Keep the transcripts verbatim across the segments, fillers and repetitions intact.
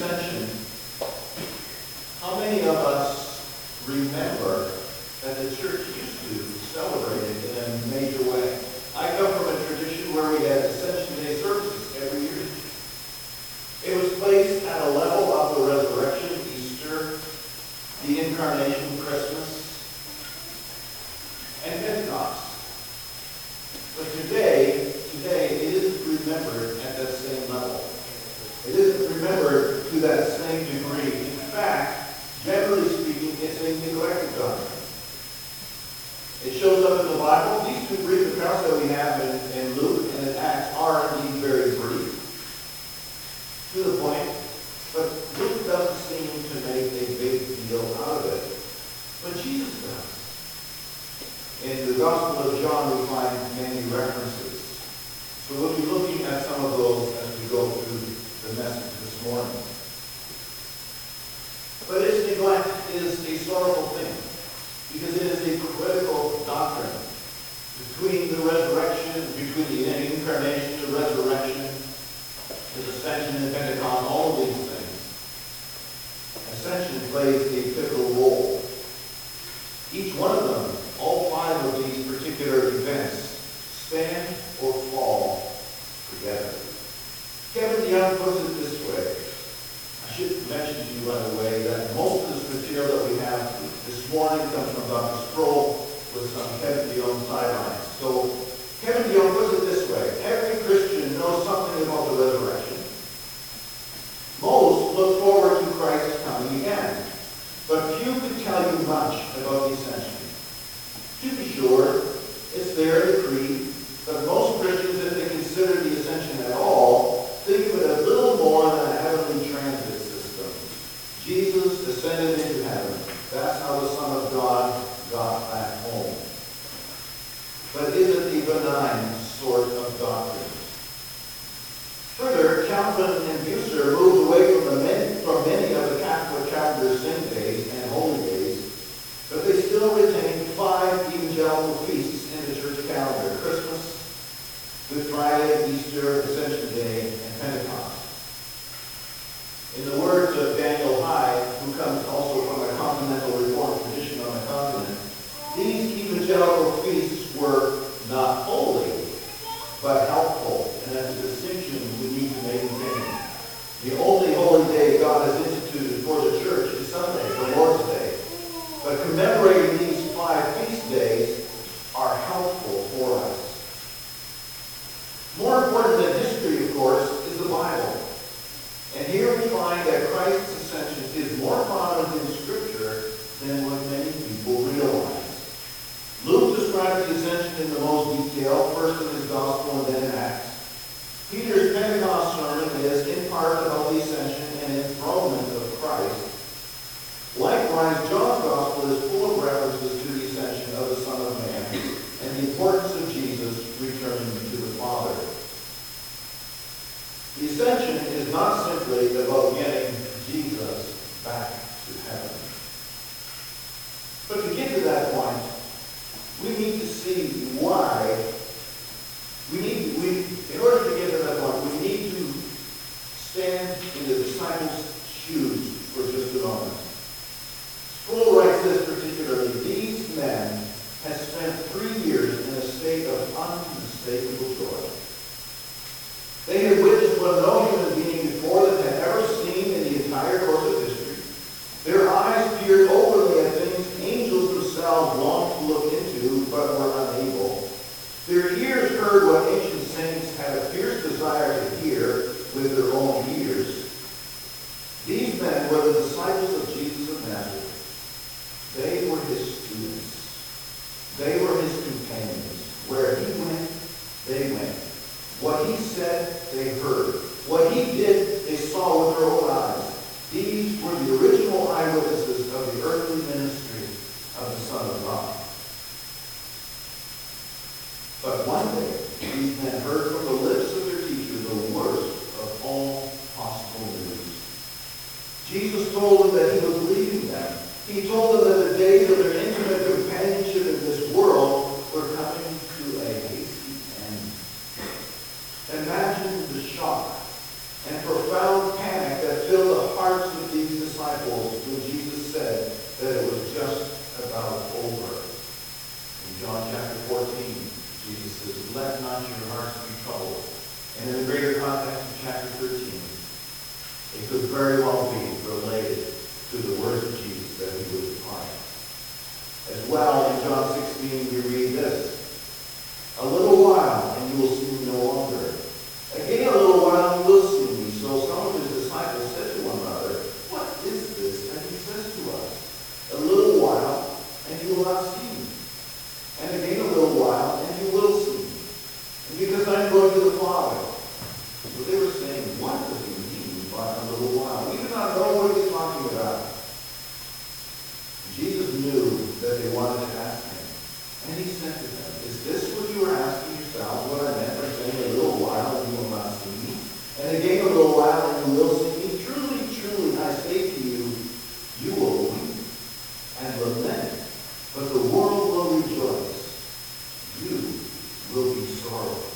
Ascension, how many of us remember that the church used to celebrate it in a major way? I come from a tradition where we had Ascension Day services every year. It was placed at a level of the resurrection, Easter, the incarnation, Christmas, and Pentecost. But today, today it isn't remembered at that same level. It isn't remembered to that same degree. In fact, generally speaking, it's a neglected doctrine. It shows up in the Bible. These two brief accounts that we have in, in Luke and in Acts are indeed very brief, to the point, but Luke doesn't seem to make a big deal out of it. But Jesus does. In the Gospel of John, we find many references. So we'll be looking at some of those as we go through the message this morning. But its neglect is a sorrowful thing, because it is a critical doctrine between the resurrection, between the incarnation, the resurrection, the ascension, and Pentecost, all of these things. Ascension plays a pivotal role. Each one of them, all five of these particular events, stand or fall together. Kevin DeYoung puts it this way. I should mention to you, by the way, that most of this material that we have this morning comes from Doctor Sproul with some Kevin DeYoung sidelines. So Kevin DeYoung puts it this way. Every Christian knows something about the resurrection. Most look forward to Christ's coming again. But few can tell you much about the ascension. To be sure, it's there in the creed, but most Christians, if they consider the ascension at all, think of it as little more than a heavenly transit system. Jesus ascended into heaven. That's how the Son of God got back home. But is it a benign sort of doctrine? Further, Calvin and Bucer moved away from, the many, from many of the Catholic calendar saint days and holy days, but they still retain five evangelical feasts in the church calendar: Christmas, Good Friday, Easter, Ascension Day, and Pentecost. In the words of Daniel Hyde, who comes also from a continental Reformed tradition on the continent, these evangelical feasts were not holy, but helpful, and that's a distinction we need to maintain. The only holy day God has instituted for the church is Sunday, the Lord's Day. But commemorating these five feast days are helpful for us. More important than history, of course, is the Bible. And here we find that Christ's ascension is more prominent in Scripture than what many people realize. Luke describes the ascension in the most detail, first in his Gospel and then in Acts. Peter's Pentecost sermon is in part about the ascension and enthronement of Christ. Likewise, John's Gospel is full of references to the ascension of the Son of Man and the importance of Jesus returning to the Father. The ascension is not simply about getting Jesus back to heaven. But to get to that point, we need to see why. We need, we, in order to get to that point, we need to stand in the disciples' shoes for just a moment. Sproul writes this particularly: these men have spent three years in a state of unmistakable joy. They had witnessed what no human being before them had ever seen in the entire course of history. Their eyes peered openly at things angels themselves longed to look into, but were unable. Their ears heard what ancient saints had a fierce desire to hear with their own ears. These men were the disciples of Jesus of Nazareth. They were his students. They were his companions. Where he went, they went. What he said, they heard. What he did, they saw with their own eyes. These were the original eyewitnesses of the earthly ministry of the Son of God. But one day, these men heard from the lips of their teacher the worst of all possible news. Jesus told them that he was leaving them. He told them that the days of their intimate companionship in this world were coming to a hasty end. Imagine the shock and profound panic that filled the heart Jesus, let not your hearts be troubled. And in the greater context of chapter thirteen, it could very well be related to the words of Jesus that he would depart. As well, in John sixteen, we read this. A little while, and you will see me no longer. Again, a little while, you will see me. So some of his disciples said to one another, what is this that he says to us? A little while, and you will not see me. And again, a little while, and you will see me. And because I'm going to the Father. So they were saying, what does he mean by a little while? We do not know what he's talking about. Jesus knew that they wanted to ask him. And he said to them, is this what you are asking yourselves, what I meant by saying a little while and you will not see me? And again a little while and you will see me? Truly, truly, I say to you, you will weep and lament, but the world will rejoice. You will be sorrowful.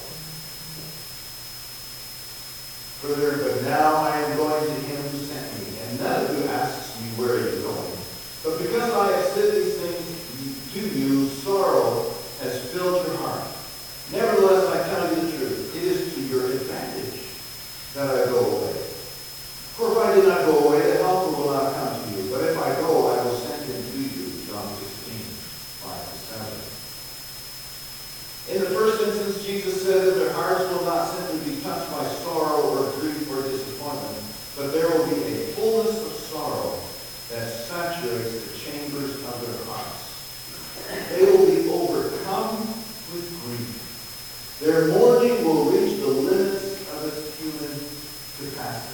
Further, but now I am going to him who sent me, and none of you asks me where are you going. But because I have said these things to you, sorrow has filled your heart. Nevertheless, I tell you the truth. It is to your advantage that I go away. For if I did not go away, the helper will not come to you. But if I go, I will send him to you. John sixteen, five to seven. In the first instance, Jesus said that their hearts will not simply be touched by sorrow or grief or disappointment, but there will be a fullness of sorrow that saturates the chambers of their hearts. They will be overcome with grief. Their mourning will reach the limits of its human capacity.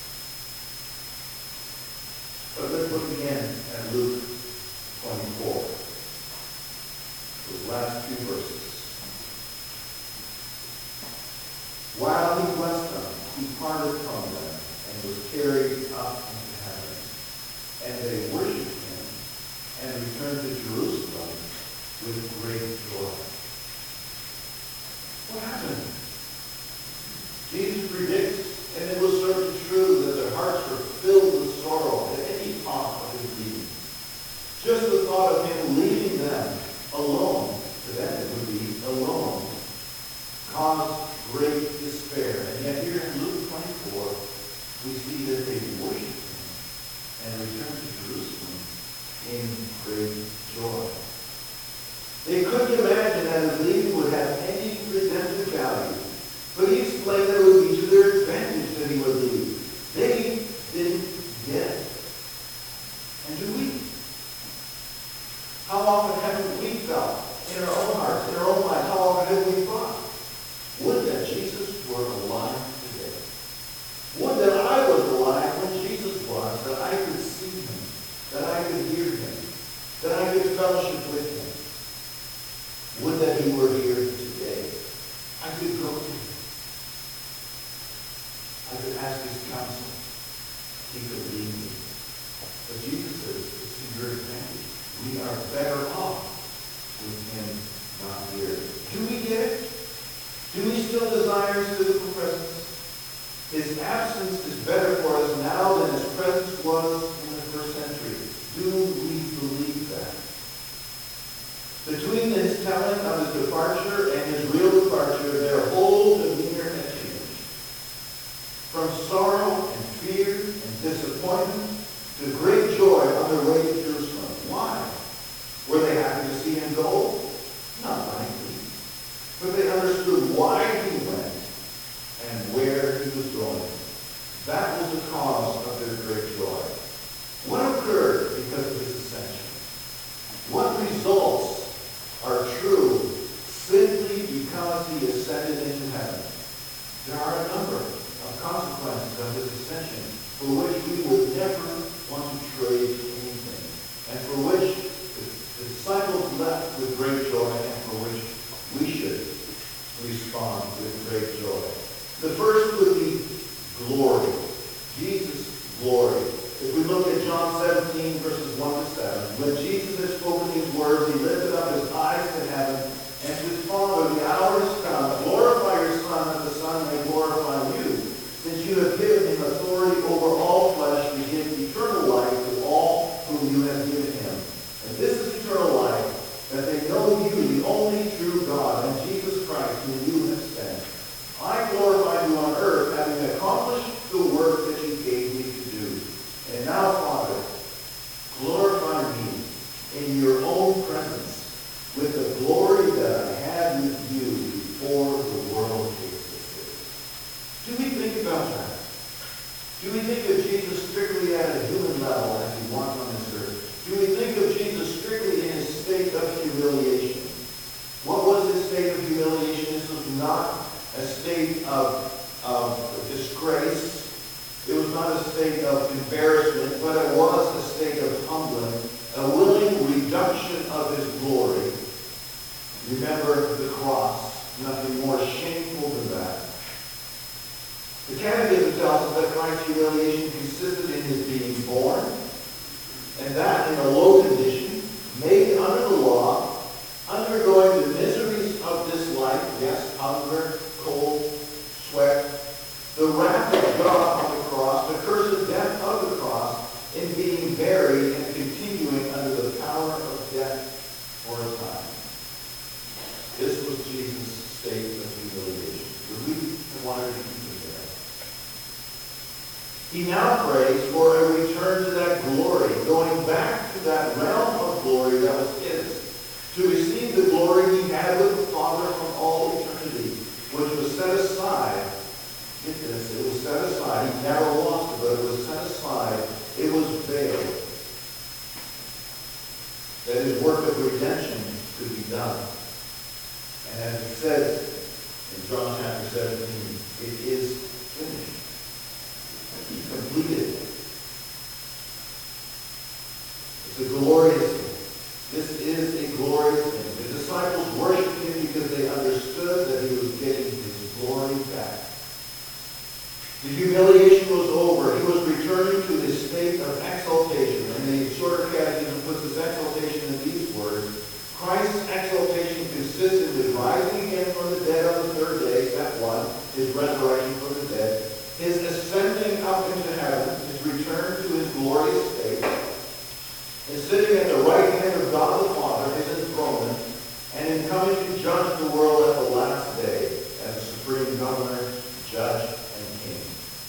But let's look again at Luke twenty-four. Those last two verses. While he blessed them, he parted from them and was carried up into heaven. And they worshipped him and returned to Jerusalem with great joy. What happened? Jesus predicts, and it was certainly true, that their hearts were filled with sorrow at any thought of his leaving. Just the thought of him leaving them alone, to them it would be alone, caused great despair. And yet here in Luke twenty-four, we see that they worshiped him and returned to Jerusalem in great joy. They couldn't imagine that his leaving would have any redemptive value. But he explained that it would be to their advantage that he would leave. They didn't get it. And do we? How often haven't we felt in our own hearts, in our own lives, how often have we thought, would that Jesus were alive today? Would that I was alive when Jesus was, that I could see him, that I could hear him, that I could fellowship with him. Would that he were here today. I could go to him. I could ask his counsel. He could lead me. But Jesus says, it's to your advantage. We are better off with him not here. Do we get it? Do we still desire his physical presence? His absence is better for us now than his presence was in the first century. Do we believe that? Between his telling of his departure and his real departure, their whole demeanor had changed. From sorrow and fear and disappointment to great joy on their way to Jerusalem. Why? Were they happy to see him go? Not likely. But they understood why he went and where he was going. That was the cause of their great joy. What occurred because of his ascension? What results are true simply because he ascended into heaven? There are a number of consequences of his ascension for which we would never want to trade anything, and for which the, the disciples left with great joy, and for which we should respond with great joy. The first would be glory. Jesus' glory. If we look at John seventeen, verses one to seven, when Jesus had spoken these words, he lifted up his eyes to heaven, and to his Father, the hour is come. Glorify your Son, that the Son may glorify you, since you have given him authority over all flesh to give eternal life to all whom you have given him. And this is eternal life, that they know you, the only true God, and Jesus Christ, whom a state of, of disgrace. It was not a state of embarrassment, but it was a state of humbling, a willing reduction of his glory. Remember the cross, nothing more shameful than that. The Catechism tells us that Christ's humiliation consisted in his being born, and that in a low condition, made under the law, undergoing the miseries of this life, yes, hunger, cold, sweat, the wrath of God on the cross, the cursed death of the cross, in being buried and continuing under the power of death for a time. This was Jesus' state of humiliation. We wanted to keep it there. He now prays for a return to that glory, going back to that realm of glory that was his, to receive the glory he had with the Father from all eternity, which was set aside. Get this, it was set aside. He never lost it, but it was set aside. It was veiled. That his work of redemption could be done. And as it says in John chapter seventeen, it is finished. He completed it. It's a glorious thing. This is a glorious thing. The disciples worshiped him because they understood that he was getting his glory back. The humiliation was over. He was returning to his state of exaltation. And the Shorter Catechism puts his exaltation in these words. Christ's exaltation consisted in rising again from the dead on the third day, step one, his resurrection from the dead, his ascending up into heaven, his return to his glorious state, his sitting at the right hand of God the Father, his enthronement, and in coming to judge the world at the last day as a supreme governor, judge, and king.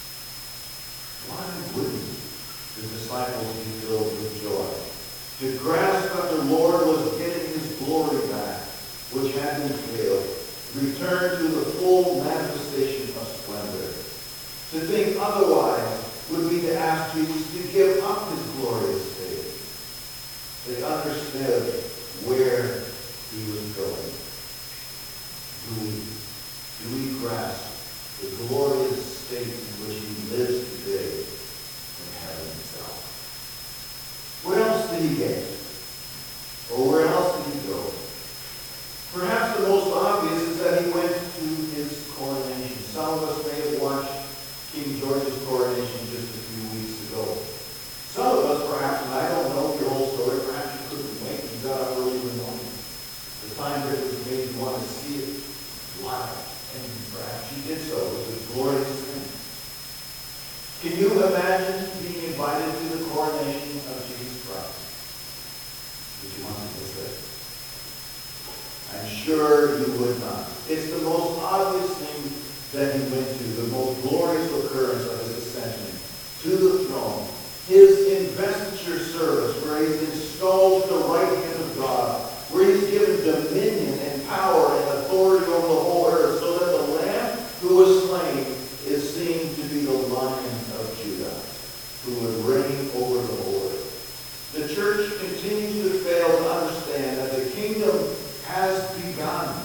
Why wouldn't the disciples be filled with joy? To grasp that the Lord was getting his glory back, which had been veiled, return to the full manifestation of splendor. To think otherwise would be to ask Jesus to give up his glorious state. They understood where he was going. Do we, do we grasp the glorious state in which he lives today in heaven itself? What else did he get? Or where else did he go? Perhaps the most obvious is that he went to his coronation. Some of us may have watched King George's coronation just a few weeks ago. Some of us, perhaps, and I don't know your whole story, perhaps you couldn't wait. You got up early in the morning. The time difference made you want to see it live. And perhaps you did so. It was a glorious thing. Can you imagine being invited to the coronation of Jesus Christ? Would you want to visit? I'm sure you would not. It's the most obvious thing that he went to, the most glorious occurrence of his ascension to the throne. His investiture service, where he's installed to the right hand of God, where he's given dominion and power and authority over the whole earth, so that the Lamb who was slain is seen to be the Lion of Judah, who would reign over the whole earth. The church continues to fail to understand that the kingdom has begun.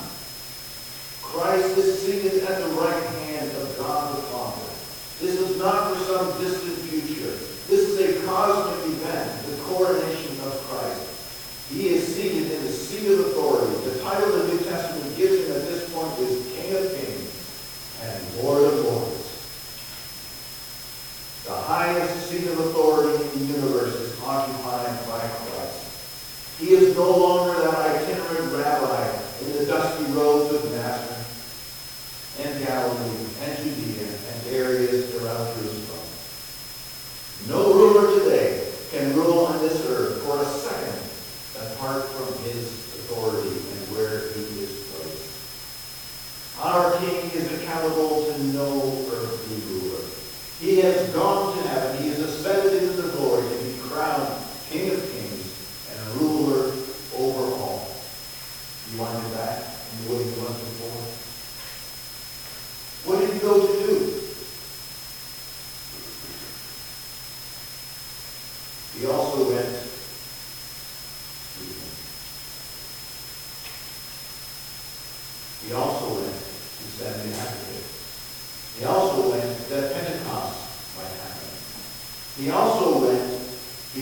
Christ is seated at the right hand of God the Father. This is not for some distant future. This is a cosmic event, the coronation of Christ. He is seated in the seat of authority. The title the New Testament gives him at this point is King of Kings and Lord of Lords. The highest seat of authority in the universe is occupied by Christ. He is no longer that itinerant rabbi in the dusty roads of Nazareth and Galilee and Judea and areas around Jerusalem. No ruler today can rule on this earth for a second apart from his authority and where he is placed. Our King is accountable to no earthly ruler. He has gone to heaven. He has ascended into the glory to be crowned King of Kings and ruler over all. You want him back in the way he was before? What did he go to do? He also went, he also went to send the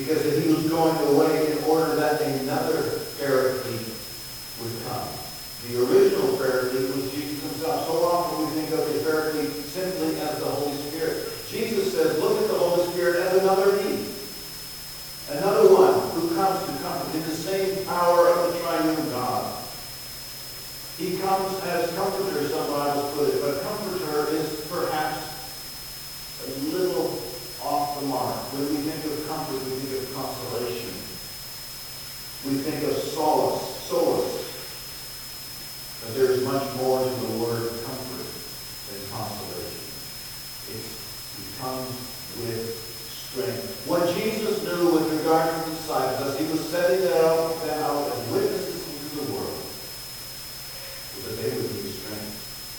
because he was going away in order that another Paraclete would come. The original Paraclete was Jesus himself. So often we think of the Paraclete simply as the Holy Spirit. Jesus says, look at the Holy Spirit as another he. Another one who comes to comfort in the same power of the triune God. He comes as comforter, some Bibles put it, but comforter is perhaps a little off the mark. When we think of comfort, we think of consolation. We think of solace, solace. But there is much more to the word comfort than consolation. It's, he comes with strength. What Jesus knew with regard to the disciples, as he was setting them out, them out as witnesses into the world, was that they would need strength.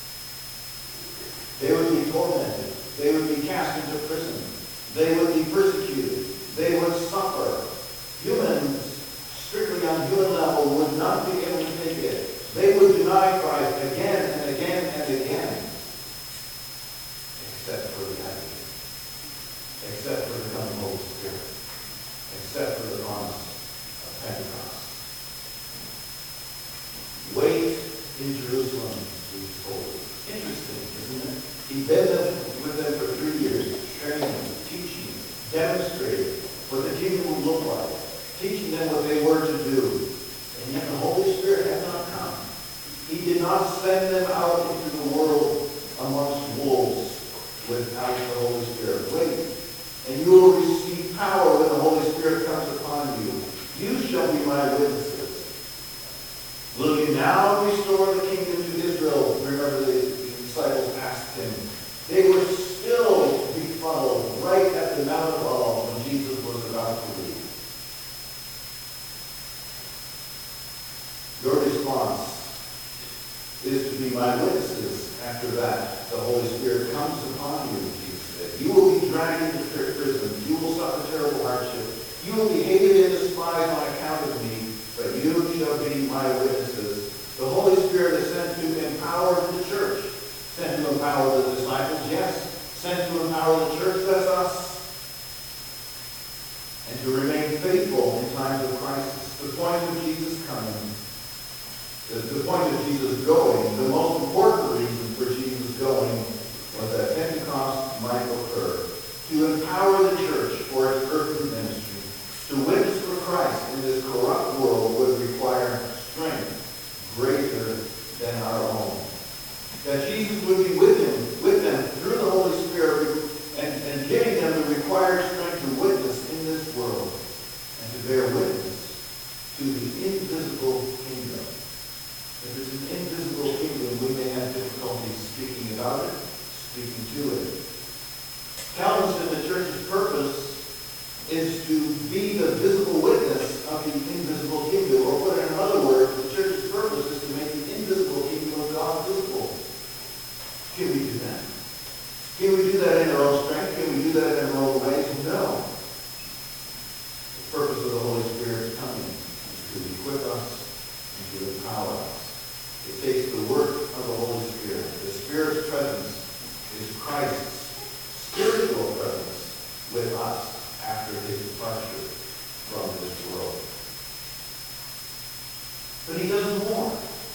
They would be tormented. They would be cast into prison. They would be persecuted. They would suffer. Humans, strictly on human level, would not be able to take it. They would deny Christ again and again and again, except for the advocate, except for the coming Holy Spirit, except for the promise of Pentecost. Wait in Jerusalem, we told. Interesting, isn't it? He'd been with them for three years, training, teaching, demonstrating what the kingdom would look like, teaching them what they were to do. And yet the Holy Spirit had not come. He did not send them out into the world amongst wolves without the Holy Spirit. Wait, and you will receive power when the Holy Spirit comes upon you. You shall be my witnesses. Will you now restore the kingdom to Israel? Remember the, the disciples asked him. They were still befuddled right at the Mount of Olives when Jesus was about to leave. Your response is to be my witnesses after that. The Holy Spirit comes upon you, Jesus said. You will be dragged into prison. You will suffer terrible hardship. You will be hated and despised on account of me, but you shall be my witnesses. The Holy Spirit is sent to empower the church. Sent to empower the disciples, yes. Sent to empower the church, that's us. And to remain faithful in times of crisis. The point of Jesus coming, the, the point of Jesus going, the most important reason for Jesus going was that Pentecost might occur. To empower the church for its earthly ministry. To witness for Christ in this corrupt world would require strength greater than our own. That Jesus would be with them, with them through the Holy Spirit and, and giving them the required strength to witness in this world and to bear witness to the invisible kingdom. If it's an invisible kingdom, we may have difficulty speaking about it, speaking to it. Calvin said the church's purpose is to be the visible witness of the invisible kingdom. Or put in other words, the church's purpose is to make the invisible kingdom of God visible. Can we do that? Can we do that in our own strength? Can we do that in our own ways? No. The purpose of the Holy Spirit's coming is to equip us and to empower us. It takes the work of the Holy Spirit. The Spirit's presence is Christ's spiritual presence with us after his departure from this world. But he does more.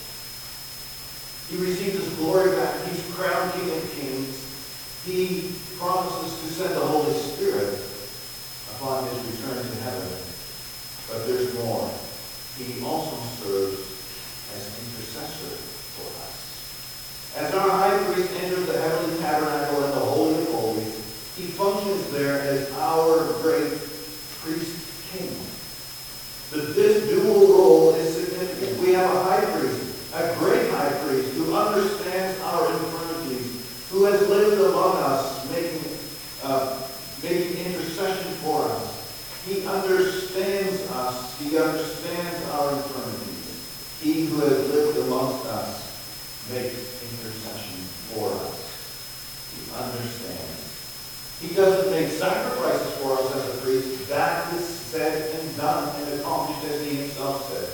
He receives his glory back. He's crowned King of Kings. He promises to send the Holy Spirit upon his return to heaven. But there's more. He also serves as intercessor for us. As our high priest enters the heavenly tabernacle and the Holy of Holies, he functions there as our great priest king. But this dual role is significant. We have a high priest, a great high priest who understands our infirmities, who has lived among us, making, uh, making intercession for us. He understands us. He understands our infirmities. He who has lived amongst us makes intercession for us. He understands. He doesn't make sacrifices for us as a priest. That is said and done and accomplished as he himself said.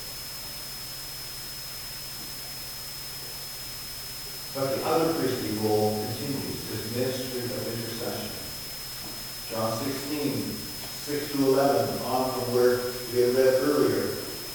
But the other priestly role continues, this ministry of intercession. John sixteen six to eleven, on from where we had read earlier.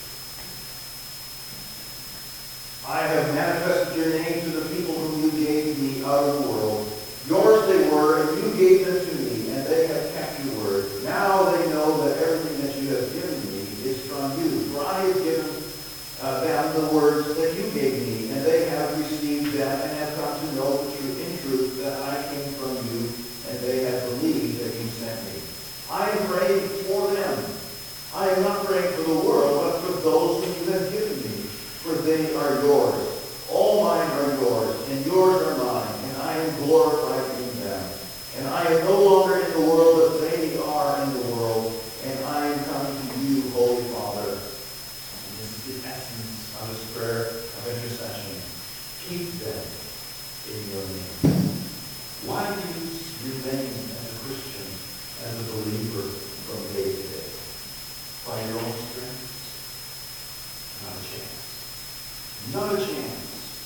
I have manifested your name to the people whom you gave me out of the world. Yours they were, and you gave them to me, and they have kept your word. Now they know that everything that you have given me is from you. For I have given uh, them the words that you gave me, and they have received them, and have come to know the truth in truth that I came from you, and they have believed that you sent me. I am praying for them. I am not praying for the world, but for those whom you have given me, for they are yours. All mine are yours, and yours are mine, and I am glorified in them. And I am no longer in the world, but they are in the world, and I am coming to you, Holy Father. And this is the essence of this prayer of intercession. Keep them in your name. Why do you remain as a Christian, as a believer from day to day? By your own strength? Not a chance. Not a chance.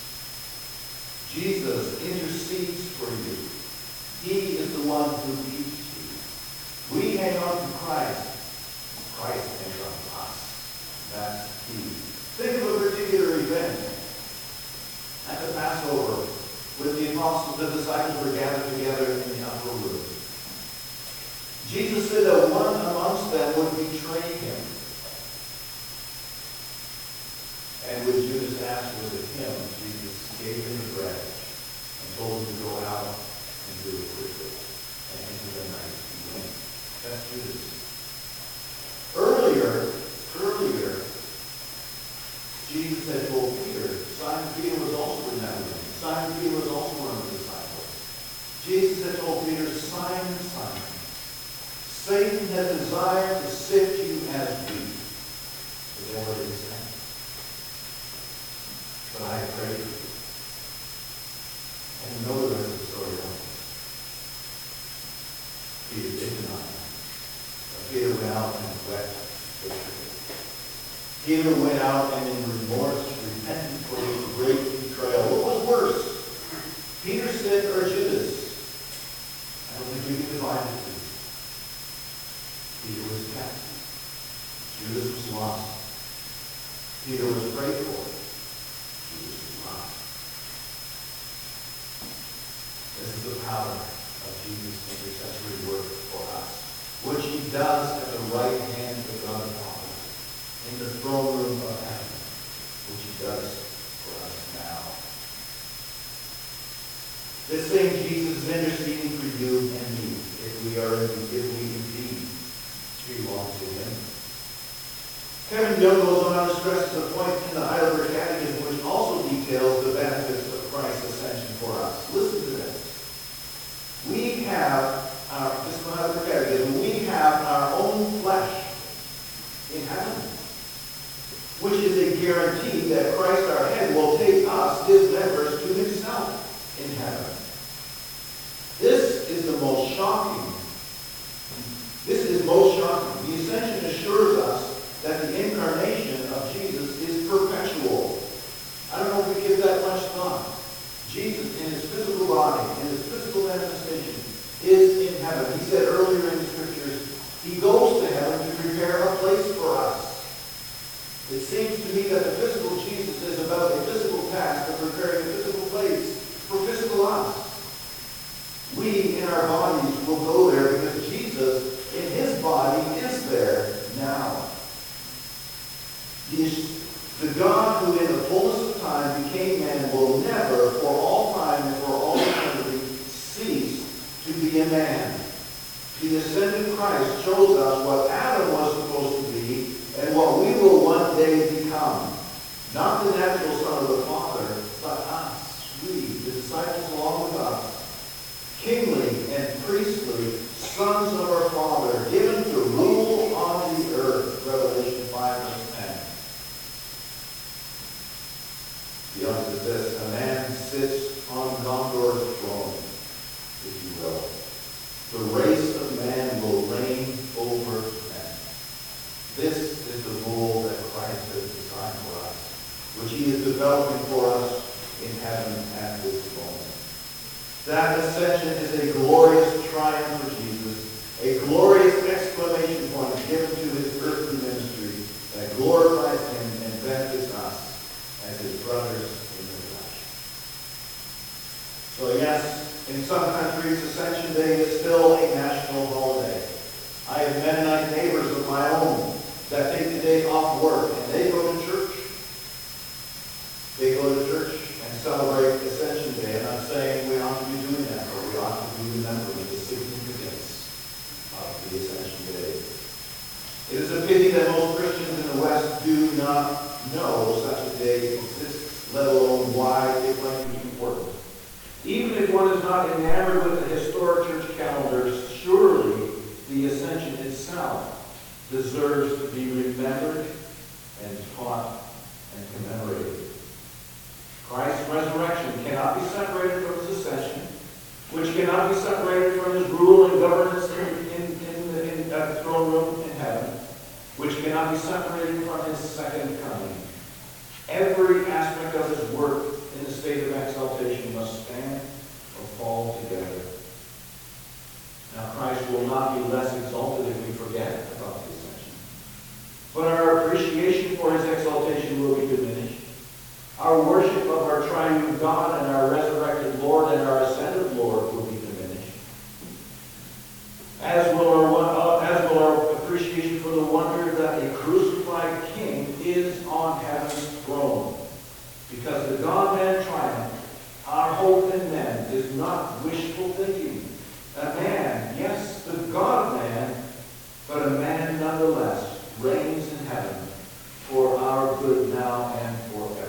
Jesus intercedes for you. He is the one who keeps you. We hang on to Christ. Christ hangs on to us. That's key. Think of a particular event at the Passover when the apostles, the disciples were gathered together in the upper room. Jesus said that one amongst them would betray him. And when Judas asked, was it him? Jesus gave him the bread and told him to go out and do it quickly. And into the night he went. That's Judas. Earlier, earlier, Jesus had told Peter, Simon Peter was also in that room. Simon Peter was also one of the disciples. Jesus had told Peter, Simon, Simon, Satan has desired to sift you as wheat. But then what did he say? But I pray for you. And you know the rest of the story, don't you? Peter did deny him. But Peter went out and wept bitterly. Peter went out and in remorse repented for his great betrayal. What was worse? Peter said, or Judas? I don't think we can divide the two. Peter was kept. Judas was lost. Peter was prayed for. Judas was lost. This is the power of Jesus' intercessory work for us, which he does at the right hand of God the Father, in the throne room of heaven, which he does for us now. This same Jesus is interceding for you and me, if we are if we indeed belong to him. Kevin Young goes on to stress the point in the Heidelberg Catechism, which also details the benefits of Christ's ascension for us. Listen to this. We have our, this is the Heidelberg Catechism, we have our own flesh in heaven, which is a guarantee that Christ our head will take us, his members, to himself in heaven. This is the most shocking. This is most shocking. The ascension assures us that the incarnation of Jesus is perpetual. I don't know if we give that much thought. Jesus in his physical body, in his physical manifestation, is in heaven. He said earlier in the scriptures, he goes to heaven to prepare a place for us. It seems to me that the physical Jesus is about a physical task of preparing a physical place for physical us. We in our bodies will go there because Jesus in his body is there now. He is the God who in the fullness of time became man will never, for all time and for all eternity, cease to be a man. The ascended Christ shows us what Adam was supposed to be and what we will one day become. Not the natural son of the Father, but us, we, the disciples along with us, kingly and priestly sons of our Father, given to rule on the earth. Revelation five, verse ten. The answer is this: a man sits on Gondor's throne, if you will. The race of man will reign over men. This is the rule that Christ has designed for us, which he is developing for us in heaven at this moment. That ascension is a glorious triumph for Jesus, a glorious exclamation given to his earthly ministry that glorifies him and benefits us as his brothers in the flesh. So yes, in some countries, Ascension Day is still a national holiday. I have Mennonite neighbors of my own that take the day off work and they go to church. They go to church and celebrate Ascension Day. And I'm saying we ought to be doing that, or we ought to be remembering the significance of the Ascension Day. It is a pity that most Christians in the West do not know such a day exists, let alone why it might be important. Even if one is not enamored with the historic church calendars, surely the Ascension itself deserves to be remembered and taught and commemorated. Christ's resurrection cannot be separated from his ascension, which cannot be separated from his rule and governance in, in, in, the, in at the throne room in heaven, which cannot be separated from his second coming. Every aspect of his work in the state of exaltation must stand or fall together. Now, Christ will not be less exalted if we forget about the ascension, but our appreciation for his exaltation will be diminished. Our worship of our triune God and our resurrected Lord and our ascended Lord will be diminished. As will our, uh, as will our appreciation for the wonder that a crucified King is on heaven's throne. Because the God-man triumph, our hope in men is not wishful thinking. A man, yes, the God-man, but a man nonetheless, reigns in heaven for our good now and forever.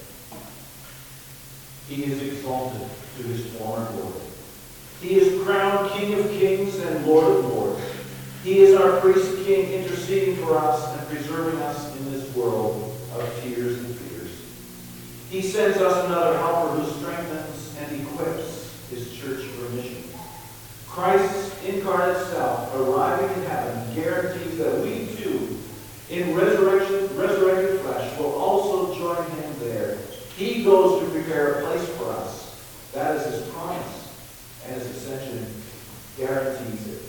He is exalted to his former glory. He is crowned King of kings and Lord of lords. He is our priest king, interceding for us and preserving us in this world of tears and fears. He sends us another helper who strengthens and equips his church for mission. Christ's incarnate self, arriving in heaven, guarantees that we too, in resurrection, resurrected flesh, will also join him there. He goes to prepare a place for us. That is his promise, and his ascension guarantees it.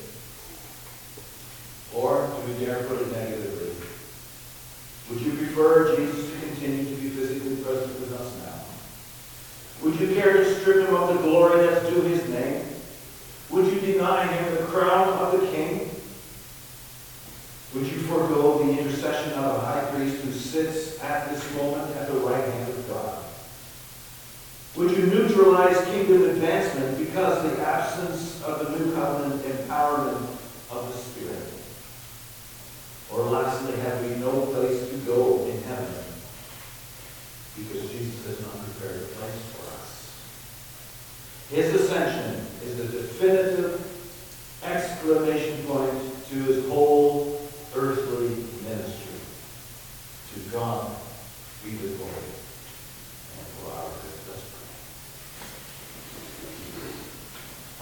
Or, to be dare put it negatively, would you prefer Jesus to continue to be physically present with us now? Would you care to strip him of the glory that's due his name? Would you deny him the crown of the king? Would you forego the intercession of a high priest who sits at this moment at the right hand of God? Would you neutralize kingdom advancement because of the absence of the new covenant empowerment of the Spirit? Or lastly, have we no place to go in heaven because Jesus has not prepared a place for us? His ascension is the definitive exclamation point to his whole